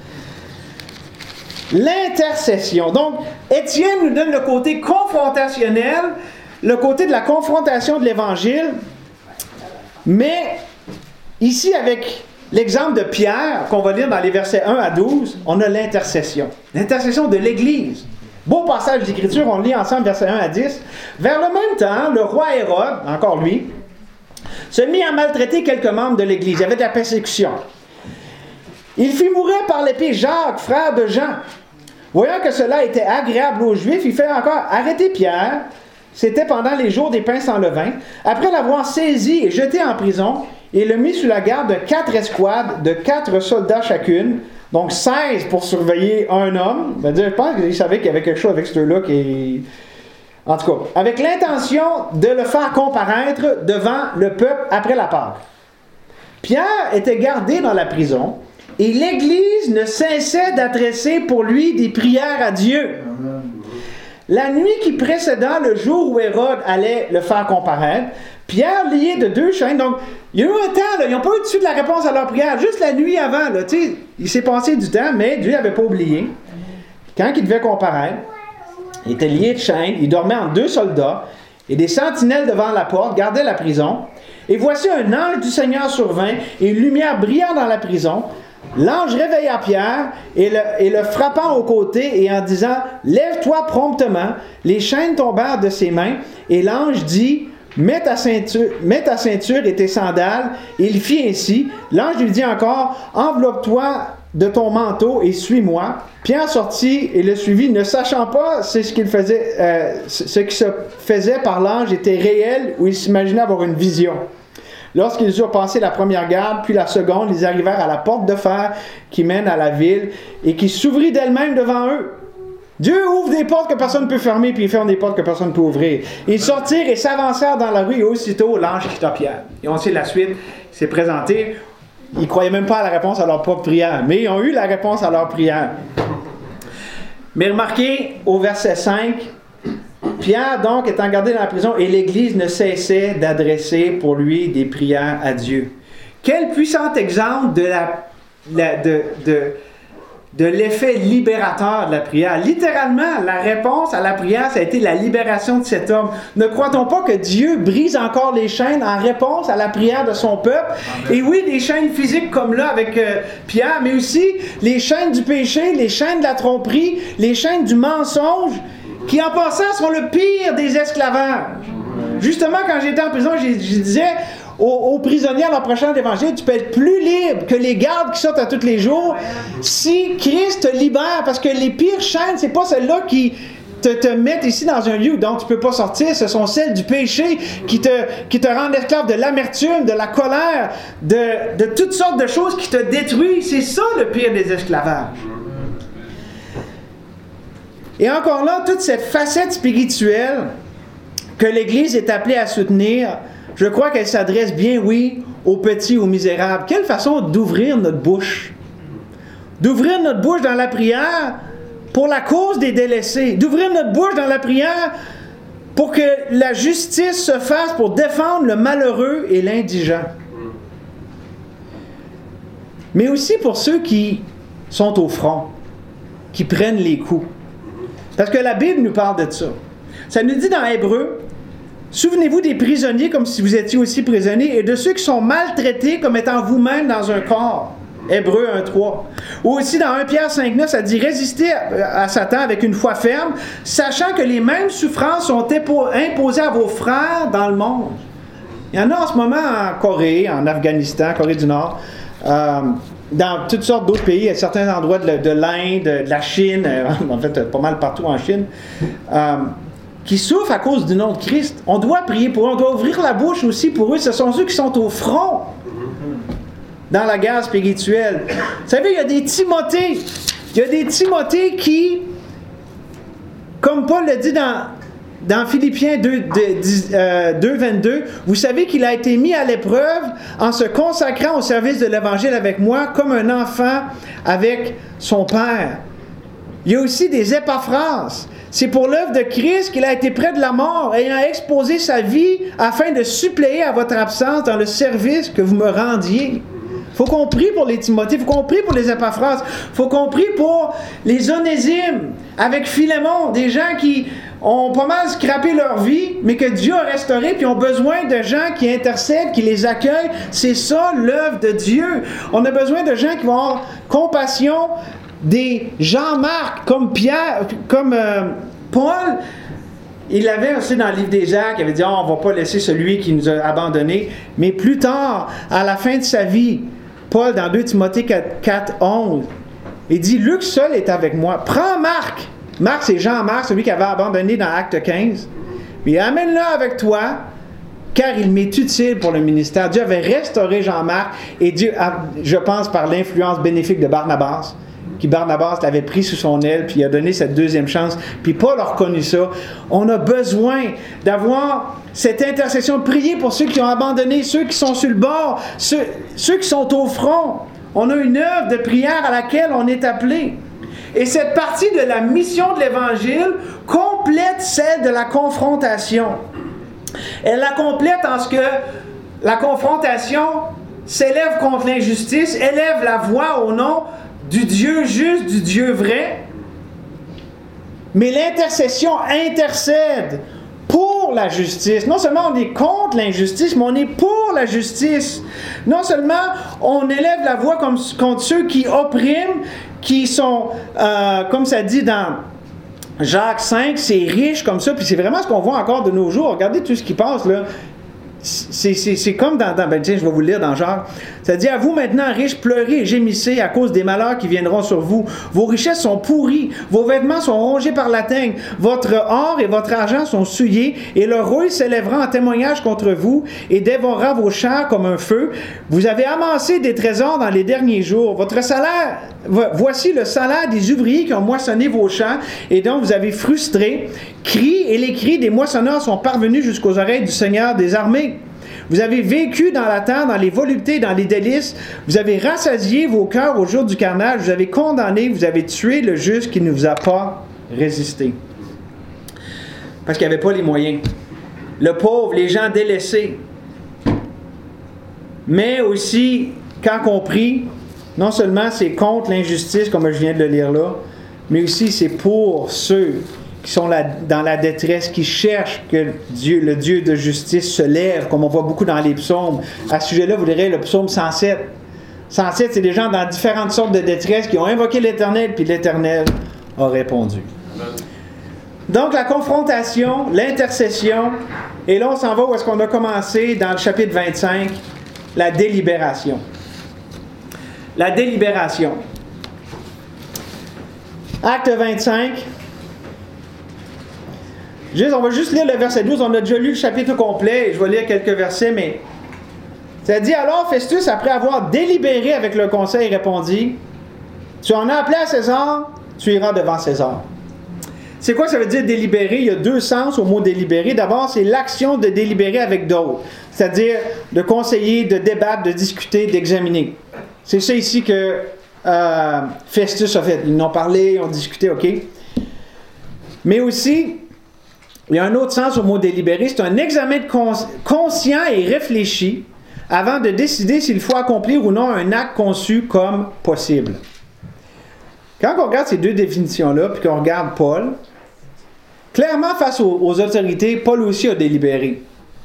L'intercession. Donc, Étienne nous donne le côté confrontationnel, le côté de la confrontation de l'Évangile, mais ici, avec l'exemple de Pierre, qu'on va lire dans les versets un à douze, on a l'intercession. L'intercession de l'Église. Beau passage d'Écriture, on le lit ensemble, versets un à dix. Vers le même temps, le roi Hérode, encore lui, se mit à maltraiter quelques membres de l'Église. Il y avait de la persécution. Il fit mourir par l'épée Jacques, frère de Jean. Voyant que cela était agréable aux Juifs, il fait encore arrêter Pierre. C'était pendant les jours des pains sans levain. Après l'avoir saisi et jeté en prison, il le mit sous la garde de quatre escouades, de quatre soldats chacune, donc seize pour surveiller un homme. Ben, je pense qu'il savait qu'il y avait quelque chose avec ce là qui... En tout cas, avec l'intention de le faire comparaître devant le peuple après la Pâque. Pierre était gardé dans la prison, et l'Église ne cessait d'adresser pour lui des prières à Dieu. La nuit qui précéda le jour où Hérode allait le faire comparaître, Pierre lié de deux chaînes, donc il y a eu un temps, là, ils n'ont pas eu tout de suite la réponse à leur prière, juste la nuit avant, là, il s'est passé du temps, mais Dieu n'avait pas oublié. Quand il devait comparaître, il était lié de chaînes, il dormait en deux soldats, et des sentinelles devant la porte gardaient la prison. Et voici un ange du Seigneur survint, et une lumière brillant dans la prison. L'ange réveilla Pierre et le, et le frappant au côté et en disant « Lève-toi promptement », les chaînes tombèrent de ses mains et l'ange dit « Mets ta ceinture, mets ta ceinture et tes sandales ». Et il fit ainsi. L'ange lui dit encore « Enveloppe-toi de ton manteau et suis-moi ». Pierre sortit et le suivit, ne sachant pas ce qu'il faisait, euh, ce qui se faisait par l'ange était réel ou il s'imaginait avoir une vision. Lorsqu'ils eurent passé la première garde, puis la seconde, ils arrivèrent à la porte de fer qui mène à la ville et qui s'ouvrit d'elle-même devant eux. Dieu ouvre des portes que personne ne peut fermer, puis il ferme des portes que personne ne peut ouvrir. Ils sortirent et s'avancèrent dans la rue, et aussitôt l'ange quitta Pierre. Et on sait la suite, il s'est présenté. Ils ne croyaient même pas à la réponse à leur propre prière, mais ils ont eu la réponse à leur prière. Mais remarquez, au verset cinq, Pierre, donc, étant gardé dans la prison, et l'Église ne cessait d'adresser pour lui des prières à Dieu. Quel puissant exemple de, la, la, de, de, de l'effet libérateur de la prière. Littéralement, la réponse à la prière, ça a été la libération de cet homme. Ne croit-on pas que Dieu brise encore les chaînes en réponse à la prière de son peuple? Amen. Et oui, les chaînes physiques comme là avec euh, Pierre, mais aussi les chaînes du péché, les chaînes de la tromperie, les chaînes du mensonge, qui en passant sont le pire des esclavages. Justement, quand j'étais en prison, je, je disais aux, aux prisonniers à leur prochain évangile, tu peux être plus libre que les gardes qui sortent à tous les jours si Christ te libère, parce que les pires chaînes, c'est pas celles-là qui te, te mettent ici dans un lieu dont tu peux pas sortir, ce sont celles du péché qui te, qui te rendent esclave de l'amertume, de la colère, de, de toutes sortes de choses qui te détruisent. C'est ça le pire des esclavages. Et encore là, toute cette facette spirituelle que l'Église est appelée à soutenir, je crois qu'elle s'adresse bien, oui, aux petits, aux misérables. Quelle façon d'ouvrir notre bouche? D'ouvrir notre bouche dans la prière pour la cause des délaissés. D'ouvrir notre bouche dans la prière pour que la justice se fasse pour défendre le malheureux et l'indigent. Mais aussi pour ceux qui sont au front, qui prennent les coups. Parce que la Bible nous parle de ça. Ça nous dit dans Hébreux, « Souvenez-vous des prisonniers comme si vous étiez aussi prisonniers et de ceux qui sont maltraités comme étant vous-même dans un corps. » Hébreux un trois. Ou aussi dans un Pierre cinq neuf, ça dit « Résistez à, à Satan avec une foi ferme, sachant que les mêmes souffrances sont imposées à vos frères dans le monde. » Il y en a en ce moment en Corée, en Afghanistan, Corée du Nord, euh, dans toutes sortes d'autres pays, à certains endroits de, de l'Inde, de la Chine, euh, en fait pas mal partout en Chine, euh, qui souffrent à cause du nom de Christ. On doit prier pour eux, on doit ouvrir la bouche aussi pour eux. Ce sont ceux qui sont au front dans la guerre spirituelle. Vous savez, il y a des Timothées, il y a des Timothées qui, comme Paul le dit dans dans Philippiens deux, vingt-deux, vous savez qu'il a été mis à l'épreuve en se consacrant au service de l'Évangile avec moi comme un enfant avec son Père. Il y a aussi des épaphrases. C'est pour l'œuvre de Christ qu'il a été près de la mort, ayant exposé sa vie afin de suppléer à votre absence dans le service que vous me rendiez. Il faut qu'on prie pour les Timothée, il faut qu'on prie pour les épaphrases, il faut qu'on prie pour les Onésimes, avec Philémon, des gens qui ont pas mal scrappé leur vie, mais que Dieu a restauré, puis ont besoin de gens qui intercèdent, qui les accueillent. C'est ça l'œuvre de Dieu. On a besoin de gens qui vont avoir compassion, des Jean-Marc, comme Pierre, comme euh, Paul. Il l'avait aussi dans le livre des Actes, il avait dit oh, on ne va pas laisser celui qui nous a abandonnés. Mais plus tard, à la fin de sa vie, Paul, dans deux Timothée quatre, onze, il dit Luc seul est avec moi. Prends Marc. Marc, c'est Jean-Marc, celui qui avait abandonné dans Acte quinze. Puis amène-le avec toi, car il m'est utile pour le ministère. Dieu avait restauré Jean-Marc, et Dieu, je pense par l'influence bénéfique de Barnabas, qui Barnabas l'avait pris sous son aile, puis il a donné cette deuxième chance, puis Paul a reconnu ça. On a besoin d'avoir cette intercession, prier pour ceux qui ont abandonné, ceux qui sont sur le bord, ceux, ceux qui sont au front. On a une œuvre de prière à laquelle on est appelé. Et cette partie de la mission de l'Évangile complète celle de la confrontation. Elle la complète en ce que la confrontation s'élève contre l'injustice, élève la voix au nom du Dieu juste, du Dieu vrai. Mais l'intercession intercède pour la justice. Non seulement on est contre l'injustice, mais on est pour la justice. Non seulement on élève la voix comme, contre ceux qui oppriment, qui sont, euh, comme ça dit dans Jacques cinq, c'est riche comme ça, puis c'est vraiment ce qu'on voit encore de nos jours. Regardez tout ce qui passe là. C'est, c'est, c'est comme dans, dans ben tiens, je vais vous le lire dans Jacques. Ça dit à vous maintenant riches, pleurez et gémissez à cause des malheurs qui viendront sur vous. Vos richesses sont pourries, vos vêtements sont rongés par la teigne, votre or et votre argent sont souillés, et le rouille s'élèvera en témoignage contre vous et dévorera vos chars comme un feu. Vous avez amassé des trésors dans les derniers jours. Votre salaire, voici le salaire des ouvriers qui ont moissonné vos champs et dont vous avez frustré. Cris et les cris des moissonneurs sont parvenus jusqu'aux oreilles du Seigneur des armées. Vous avez vécu dans la terre, dans les voluptés, dans les délices. Vous avez rassasié vos cœurs au jour du carnage. Vous avez condamné, vous avez tué le juste qui ne vous a pas résisté. Parce qu'il n'y avait pas les moyens. Le pauvre, les gens délaissés. Mais aussi, quand on prie, non seulement c'est contre l'injustice, comme je viens de le lire là, mais aussi c'est pour ceux qui sont là, dans la détresse, qui cherchent que Dieu, le Dieu de justice se lève, comme on voit beaucoup dans les psaumes. À ce sujet-là, vous verrez le psaume cent sept. cent sept, c'est des gens dans différentes sortes de détresse qui ont invoqué l'Éternel, puis l'Éternel a répondu. Donc, la confrontation, l'intercession, et là, on s'en va où est-ce qu'on a commencé dans le chapitre vingt-cinq, la délibération. La délibération. Acte vingt-cinq. Juste, on va juste lire le verset douze. On a déjà lu le chapitre complet. Je vais lire quelques versets, mais ça dit alors Festus, après avoir délibéré avec le conseil, répondit tu en as appelé à César, tu iras devant César. C'est quoi ça veut dire délibérer? Il y a deux sens au mot délibérer. D'abord, c'est l'action de délibérer avec d'autres, c'est-à-dire de conseiller, de débattre, de discuter, d'examiner. C'est ça ici que euh, Festus a fait. Ils en ont parlé, ils ont discuté, ok. Mais aussi, il y a un autre sens au mot délibérer, c'est un examen de cons- conscient et réfléchi avant de décider s'il faut accomplir ou non un acte conçu comme possible. Quand on regarde ces deux définitions-là, puis qu'on regarde Paul, clairement face aux, aux autorités, Paul aussi a délibéré.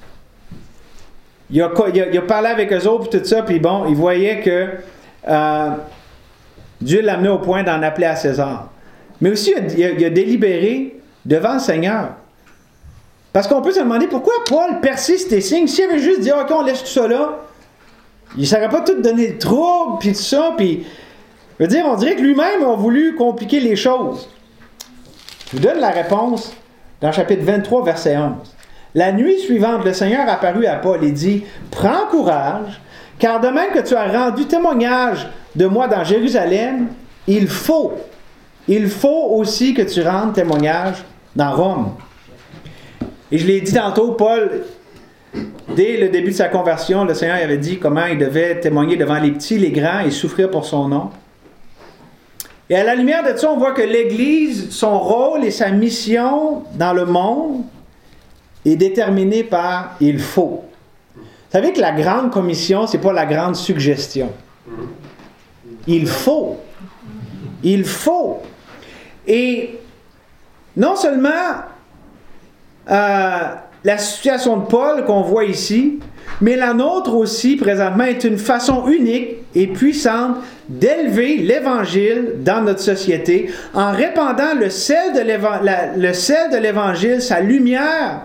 Il a, il a, il a parlé avec eux autres, puis tout ça, puis bon, il voyait que euh, Dieu l'a amené au point d'en appeler à César. Mais aussi, il a, il a délibéré devant le Seigneur. Parce qu'on peut se demander pourquoi Paul persiste et signe. S'il avait juste dit, OK, on laisse tout ça là, il ne saurait pas tout donner le trouble, puis tout ça, puis, je veux dire, on dirait que lui-même a voulu compliquer les choses. Je vous donne la réponse dans le chapitre vingt-trois, verset onze. La nuit suivante, le Seigneur apparut à Paul et dit, prends courage, car de même que tu as rendu témoignage de moi dans Jérusalem, il faut, il faut aussi que tu rendes témoignage dans Rome. Et je l'ai dit tantôt, Paul, dès le début de sa conversion, le Seigneur avait dit comment il devait témoigner devant les petits, les grands et souffrir pour son nom. Et à la lumière de ça, on voit que l'Église, son rôle et sa mission dans le monde est déterminé par « il faut ». Vous savez que la grande commission, ce n'est pas la grande suggestion. Il faut. Il faut. Et non seulement euh, la situation de Paul qu'on voit ici, mais la nôtre aussi, présentement, est une façon unique et puissante d'élever l'Évangile dans notre société en répandant le sel de l'éva- la, le sel de l'Évangile, sa lumière,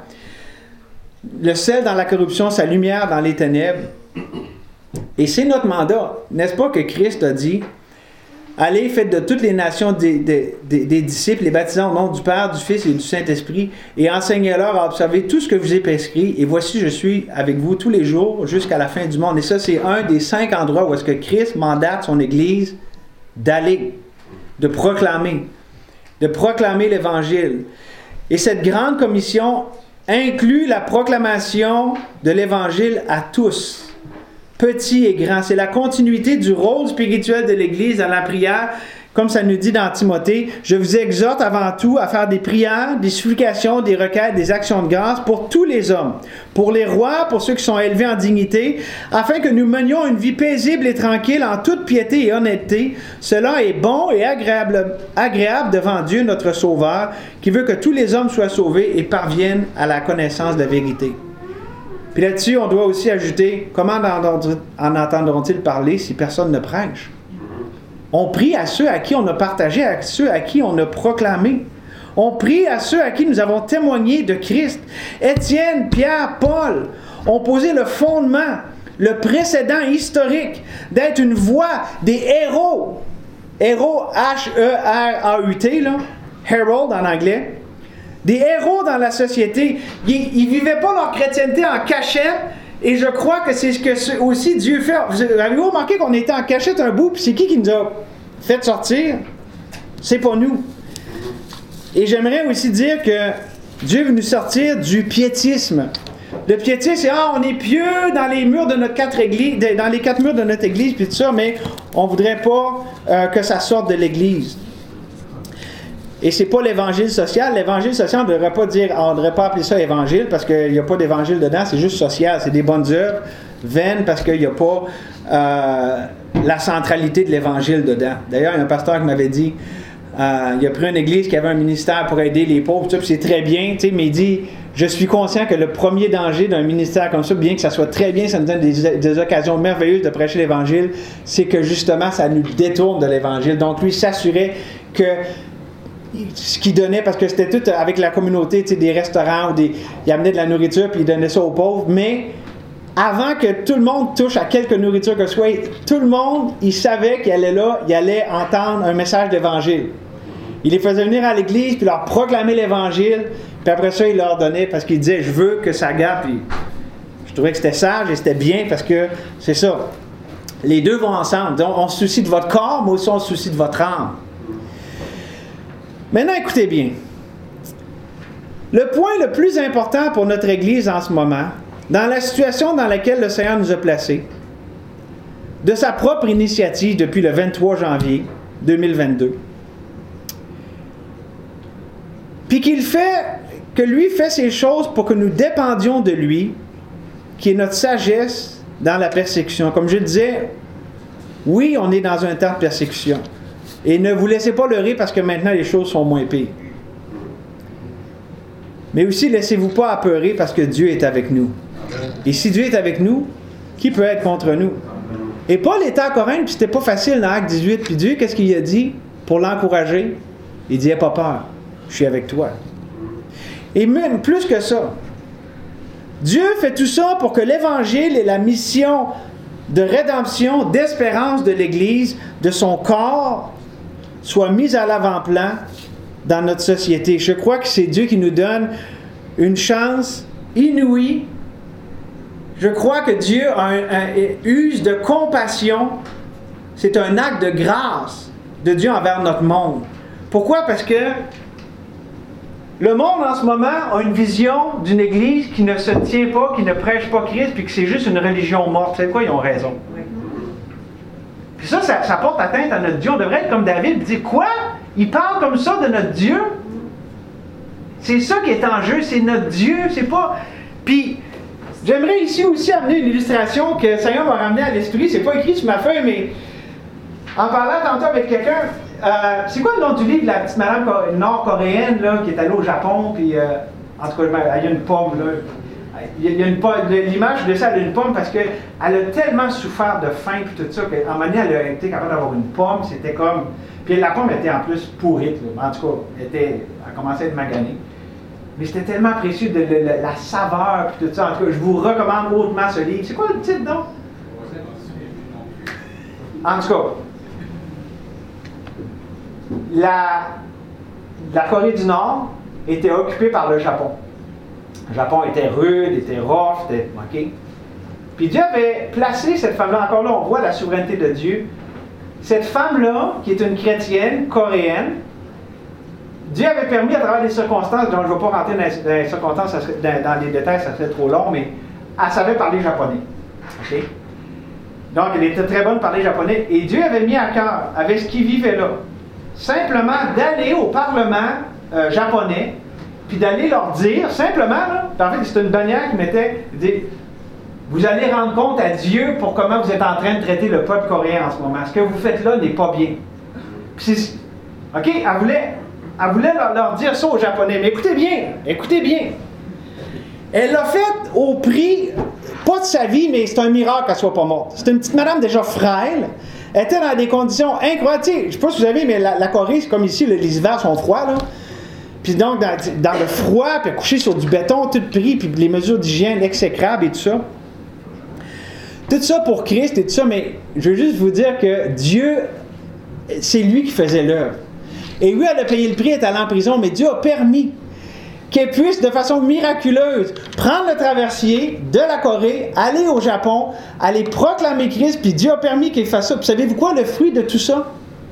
le sel dans la corruption, sa lumière dans les ténèbres. Et c'est notre mandat. N'est-ce pas que Christ a dit « Allez, faites de toutes les nations des, des, des, des disciples, les baptisant au nom du Père, du Fils et du Saint-Esprit, et enseignez-leur à observer tout ce que je vous ai prescrit, et voici, je suis avec vous tous les jours jusqu'à la fin du monde. » Et ça, c'est un des cinq endroits où est-ce que Christ mandate son Église d'aller, de proclamer, de proclamer l'Évangile. Et cette grande commission inclut la proclamation de l'Évangile à tous. Petit et grand. C'est la continuité du rôle spirituel de l'Église dans la prière, comme ça nous dit dans Timothée. Je vous exhorte avant tout à faire des prières, des supplications, des requêtes, des actions de grâce pour tous les hommes, pour les rois, pour ceux qui sont élevés en dignité, afin que nous menions une vie paisible et tranquille en toute piété et honnêteté. Cela est bon et agréable, agréable devant Dieu, notre Sauveur, qui veut que tous les hommes soient sauvés et parviennent à la connaissance de la vérité. Puis là-dessus, on doit aussi ajouter, comment en entendront-ils parler si personne ne prêche? On prie à ceux à qui on a partagé, à ceux à qui on a proclamé. On prie à ceux à qui nous avons témoigné de Christ. Étienne, Pierre, Paul ont posé le fondement, le précédent historique d'être une voix des héros. Héros, H E R A U T, là. Herald en anglais. Des héros dans la société. Ils ne vivaient pas leur chrétienté en cachette, et je crois que c'est ce que aussi Dieu fait. Avez-vous remarqué qu'on était en cachette un bout, puis c'est qui qui nous a fait sortir? C'est pas nous. Et j'aimerais aussi dire que Dieu veut nous sortir du piétisme. Le piétisme, c'est « Ah, on est pieux dans les murs de notre quatre églises, dans les quatre murs de notre église, puis tout ça, mais on ne voudrait pas euh, que ça sorte de l'église. » Et c'est pas l'évangile social. L'évangile social, on ne devrait pas dire, on ne devrait pas appeler ça évangile parce qu'il n'y a pas d'évangile dedans, c'est juste social, c'est des bonnes œuvres vaines parce qu'il n'y a pas euh, la centralité de l'évangile dedans. D'ailleurs, il y a un pasteur qui m'avait dit, euh, il a pris une église qui avait un ministère pour aider les pauvres, tout ça, puis c'est très bien, tu sais, mais il dit, je suis conscient que le premier danger d'un ministère comme ça, bien que ça soit très bien, ça nous donne des, des occasions merveilleuses de prêcher l'évangile, c'est que justement, ça nous détourne de l'évangile. Donc lui s'assurait que ce qu'il donnait, parce que c'était tout avec la communauté, tu sais, des restaurants, ou des, il amenait de la nourriture, puis il donnait ça aux pauvres, mais avant que tout le monde touche à quelque nourriture que ce soit, tout le monde, il savait qu'il allait là, il allait entendre un message d'évangile. Il les faisait venir à l'église, puis leur proclamer l'évangile, puis après ça, il leur donnait, parce qu'il disait, je veux que ça garde, puis je trouvais que c'était sage et c'était bien, parce que c'est ça. Les deux vont ensemble. Donc, on se soucie de votre corps, mais aussi on se soucie de votre âme. Maintenant, écoutez bien. Le point le plus important pour notre Église en ce moment, dans la situation dans laquelle le Seigneur nous a placés, de sa propre initiative depuis le vingt-trois janvier deux mille vingt-deux, puis qu'il fait, que lui fait ces choses pour que nous dépendions de lui, qui est notre sagesse dans la persécution. Comme je le disais, oui, on est dans un temps de persécution. Et ne vous laissez pas leurrer parce que maintenant les choses sont moins pires. Mais aussi, laissez-vous pas apeurer parce que Dieu est avec nous. Et si Dieu est avec nous, qui peut être contre nous? Et Paul était à Corinthe, puis c'était pas facile dans Acte dix-huit. Puis Dieu, qu'est-ce qu'il a dit pour l'encourager? Il dit, « Aie pas peur, je suis avec toi. » Et même plus que ça, Dieu fait tout ça pour que l'Évangile et la mission de rédemption, d'espérance de l'Église, de son corps, soient mis à l'avant-plan dans notre société. Je crois que c'est Dieu qui nous donne une chance inouïe. Je crois que Dieu a un, un, use de compassion. C'est un acte de grâce de Dieu envers notre monde. Pourquoi? Parce que Le monde en ce moment a une vision d'une Église qui ne se tient pas, qui ne prêche pas Christ, puis que c'est juste une religion morte. Vous savez quoi? Ils ont raison. Puis ça, ça, ça porte atteinte à notre Dieu. On devrait être comme David et dire, quoi? Il parle comme ça de notre Dieu? C'est ça qui est en jeu, c'est notre Dieu, c'est pas... Puis, j'aimerais ici aussi amener une illustration que le Seigneur m'a ramené à l'esprit. C'est pas écrit sur ma feuille, mais en parlant tantôt avec quelqu'un, euh, c'est quoi le nom du livre de la petite madame nord-coréenne là, qui est allée au Japon, puis euh, en tout cas, il y a une pomme, là. Il y a une pomme, l'image de ça, elle a une pomme parce qu'elle a tellement souffert de faim puis tout ça qu'en manière, elle a été capable d'avoir une pomme, c'était comme... Puis la pomme était en plus pourrite, là. En tout cas, elle, était, elle commençait à être maganée. Mais c'était tellement précieux de, de, de la saveur puis tout ça. En tout cas, je vous recommande hautement ce livre. C'est quoi le titre, donc? En tout cas, la, la Corée du Nord était occupée par le Japon. Le Japon était rude, était rough, était... OK? Puis Dieu avait placé cette femme-là, encore là, on voit la souveraineté de Dieu. Cette femme-là, qui est une chrétienne coréenne, Dieu avait permis à travers des circonstances, dont je ne vais pas rentrer dans les, dans les circonstances, ça serait, dans, dans les détails, ça serait trop long, mais elle savait parler japonais. OK? Donc, elle était très bonne à parler japonais. Et Dieu avait mis à cœur, avec ce qui vivait là, simplement d'aller au Parlement euh, japonais, puis d'aller leur dire, simplement, là, en fait, c'est une bannière qui mettait, dit, vous allez rendre compte à Dieu pour comment vous êtes en train de traiter le peuple coréen en ce moment. Ce que vous faites là n'est pas bien. Puis c'est, OK, elle voulait, elle voulait leur, leur dire ça aux Japonais. Mais écoutez bien, écoutez bien. Elle l'a fait au prix, pas de sa vie, mais c'est un miracle qu'elle ne soit pas morte. C'est une petite madame déjà frêle. Elle était dans des conditions incroyables. Tu sais, je ne sais pas si vous savez, mais la, la Corée, c'est comme ici, les hivers sont froids, là. Puis donc, dans, dans le froid, puis coucher sur du béton, tout pris, puis les mesures d'hygiène exécrables et tout ça. Tout ça pour Christ et tout ça, mais je veux juste vous dire que Dieu, c'est lui qui faisait l'œuvre. Et oui, elle a payé le prix, elle est allée en prison, mais Dieu a permis qu'elle puisse, de façon miraculeuse, prendre le traversier de la Corée, aller au Japon, aller proclamer Christ, puis Dieu a permis qu'elle fasse ça. Puis savez-vous quoi, le fruit de tout ça?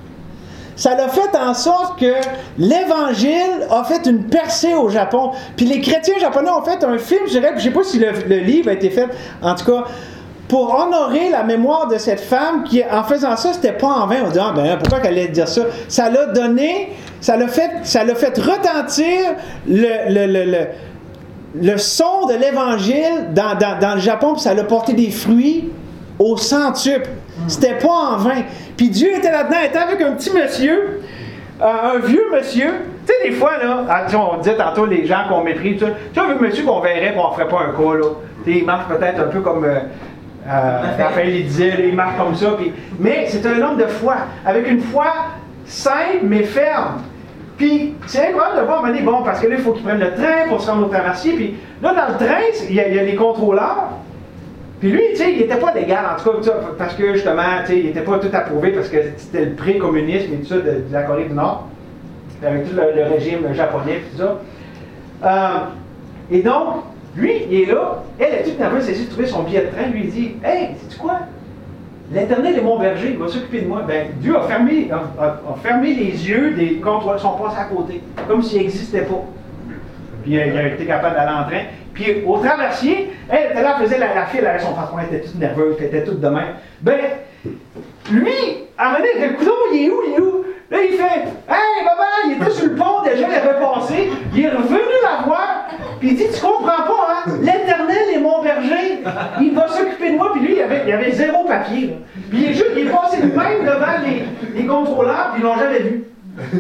Ça l'a fait en sorte que l'Évangile a fait une percée au Japon. Puis les chrétiens japonais ont fait un film, je dirais, je ne sais pas si le, le livre a été fait, en tout cas, pour honorer la mémoire de cette femme qui, en faisant ça, c'était pas en vain. On dit, ah ben, pourquoi qu'elle allait dire ça? Ça l'a donné, ça l'a fait, ça l'a fait retentir le, le, le, le, le son de l'Évangile dans, dans, dans le Japon, puis ça l'a porté des fruits au centuple. C'était pas en vain. Puis Dieu était là-dedans, il était avec un petit monsieur, euh, un vieux monsieur. Tu sais, des fois, là, on disait tantôt les gens qu'on méprise, tu sais, un vieux monsieur qu'on verrait, qu'on ne ferait pas un cas, là. Tu sais, il marche peut-être un peu comme euh, euh, Raphaël il disait, là, il marche comme ça. Puis, mais c'est un homme de foi, avec une foi simple mais ferme. Puis c'est incroyable de voir, à un moment donné, bon, parce que là, il faut qu'il prenne le train pour se rendre au traversier. Puis là, dans le train, il y a, il y a les contrôleurs. Puis lui, tu sais, il n'était pas légal, en tout cas, parce que justement, tu sais, il n'était pas tout approuvé parce que c'était le pré-communisme et tout ça de, de la Corée du Nord, avec tout le, le régime japonais et tout ça. Euh, et donc, lui, il est là, elle est toute nerveuse, elle essaie de trouver son billet de train, lui, il dit, « Hey, sais-tu quoi? L'Éternel est mon berger, il va s'occuper de moi. » Ben, Dieu a fermé, a, a, a fermé les yeux des contrôleurs qui sont passés à côté, comme s'ils n'existaient pas. Puis il a, il a été capable d'aller en train. Puis au traversier, elle était là, elle faisait la, la file avec son patron, elle était toute nerveuse, elle était toute de même. Ben, lui, à un moment donné, il dit, « Coudonc, il est où, il est où? » Là, il fait, « Hey, maman, il était sur le pont, déjà, il avait passé. Il est revenu la voir, puis il dit, tu comprends pas, hein? L'Éternel est mon berger. Il va s'occuper de moi. » Puis lui, il avait, il avait zéro papier. Là. Puis il est juste, il est passé lui-même devant les, les contrôleurs, puis ils l'ont jamais vu.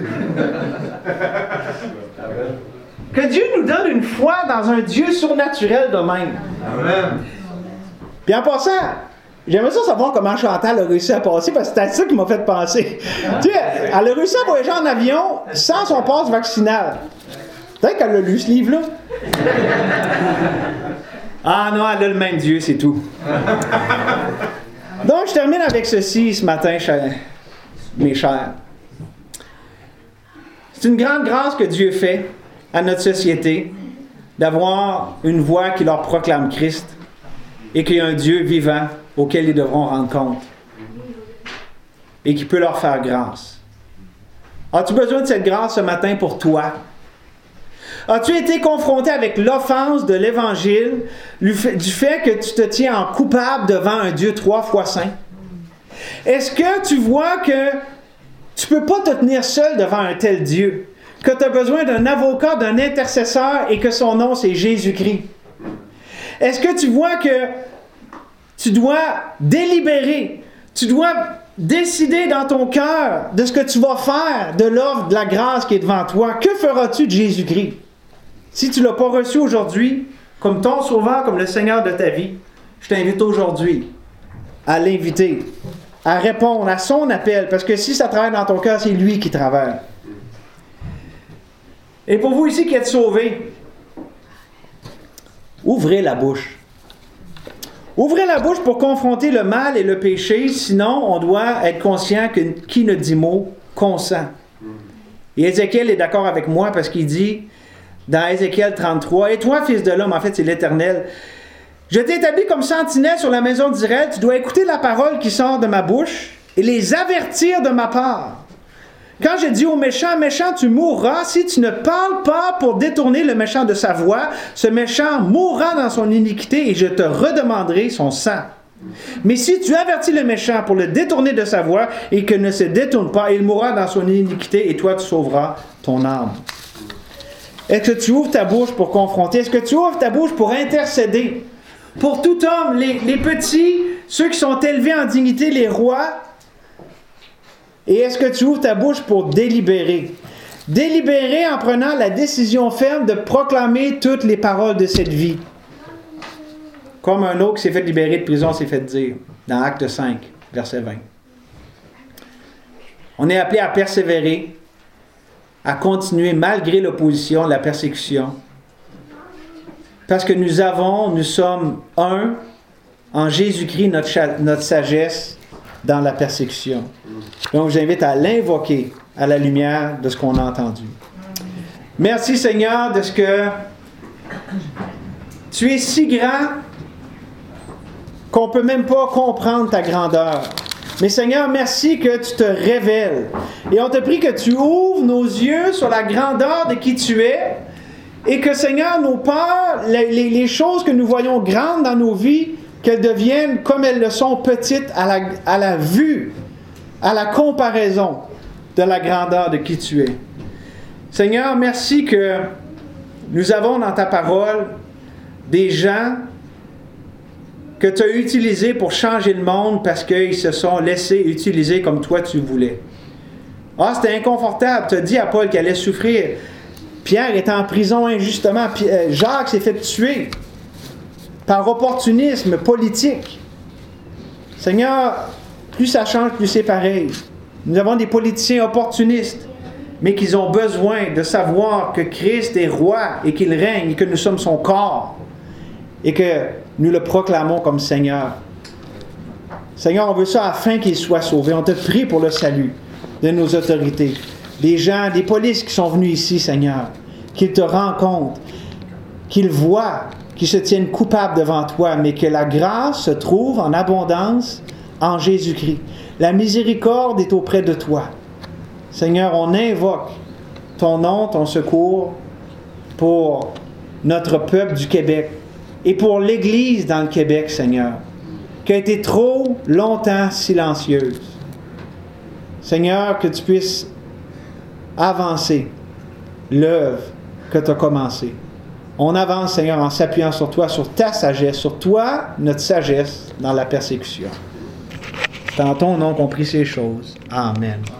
Que Dieu nous donne une foi dans un Dieu surnaturel de même. Amen. Puis en passant, j'aimerais ça savoir comment Chantal a réussi à passer, parce que c'est à ça qui m'a fait penser. Tu sais, elle a réussi à voyager en avion sans son passe vaccinal. Peut-être qu'elle a lu ce livre-là. Ah non, elle a le même Dieu, c'est tout. Donc, je termine avec ceci ce matin, chers, mes chers. C'est une grande grâce que Dieu fait à notre société d'avoir une voix qui leur proclame Christ et qu'il y a un Dieu vivant auquel ils devront rendre compte et qui peut leur faire grâce. As-tu besoin de cette grâce ce matin pour toi? As-tu été confronté avec l'offense de l'Évangile, du fait que tu te tiens en coupable devant un Dieu trois fois saint? Est-ce que tu vois que tu ne peux pas te tenir seul devant un tel Dieu? Que tu as besoin d'un avocat, d'un intercesseur et que son nom c'est Jésus-Christ? Est-ce que tu vois que tu dois délibérer, tu dois décider dans ton cœur de ce que tu vas faire de l'offre de la grâce qui est devant toi? Que feras-tu de Jésus-Christ? Si tu ne l'as pas reçu aujourd'hui, comme ton sauveur, comme le Seigneur de ta vie, je t'invite aujourd'hui à l'inviter, à répondre à son appel, parce que si ça travaille dans ton cœur, c'est lui qui travaille. Et pour vous ici qui êtes sauvés, ouvrez la bouche. Ouvrez la bouche pour confronter le mal et le péché, sinon on doit être conscient que qui ne dit mot consent. Et Ézéchiel est d'accord avec moi parce qu'il dit dans Ézéchiel trente-trois, « Et toi, fils de l'homme, en fait c'est l'Éternel, je t'ai établi comme sentinelle sur la maison d'Israël, tu dois écouter la parole qui sort de ma bouche et les avertir de ma part. Quand je dis au méchant, méchant, tu mourras, si tu ne parles pas pour détourner le méchant de sa voie, ce méchant mourra dans son iniquité et je te redemanderai son sang. Mais si tu avertis le méchant pour le détourner de sa voie et qu'il ne se détourne pas, il mourra dans son iniquité et toi tu sauveras ton âme. » Est-ce que tu ouvres ta bouche pour confronter? Est-ce que tu ouvres ta bouche pour intercéder? Pour tout homme, les, les petits, ceux qui sont élevés en dignité, les rois. Et est-ce que tu ouvres ta bouche pour délibérer? Délibérer en prenant la décision ferme de proclamer toutes les paroles de cette vie. Comme un autre qui s'est fait libérer de prison s'est fait dire, dans Acte cinq, verset vingt. On est appelé à persévérer, à continuer malgré l'opposition, la persécution. Parce que nous avons, nous sommes un, en Jésus-Christ, notre, cha- notre sagesse dans la persécution. Donc, j'invite à l'invoquer à la lumière de ce qu'on a entendu. Merci, Seigneur, de ce que tu es si grand qu'on ne peut même pas comprendre ta grandeur. Mais Seigneur, merci que tu te révèles. Et on te prie que tu ouvres nos yeux sur la grandeur de qui tu es et que, Seigneur, nos peurs, les, les, les choses que nous voyons grandes dans nos vies, qu'elles deviennent comme elles le sont petites à la, à la vue, à la comparaison de la grandeur de qui tu es. Seigneur, merci que nous avons dans ta parole des gens que tu as utilisés pour changer le monde parce qu'ils se sont laissés utiliser comme toi tu voulais. Ah, c'était inconfortable. Tu as dit à Paul qu'il allait souffrir. Pierre est en prison injustement. Jacques s'est fait tuer par opportunisme politique. Seigneur, plus ça change, plus c'est pareil. Nous avons des politiciens opportunistes, mais qui ont besoin de savoir que Christ est roi et qu'il règne et que nous sommes son corps et que nous le proclamons comme Seigneur. Seigneur, on veut ça afin qu'il soit sauvé. On te prie pour le salut de nos autorités. Des gens, des polices qui sont venus ici, Seigneur, qu'ils te rencontrent, qu'ils voient, qu'ils se tiennent coupables devant toi, mais que la grâce se trouve en abondance en Jésus-Christ. La miséricorde est auprès de toi. Seigneur, on invoque ton nom, ton secours pour notre peuple du Québec et pour l'Église dans le Québec, Seigneur, qui a été trop longtemps silencieuse. Seigneur, que tu puisses avancer l'œuvre que tu as commencée. On avance, Seigneur, en s'appuyant sur toi, sur ta sagesse, sur toi, notre sagesse dans la persécution. C'est en ton nom qu'on prie ces choses. Amen.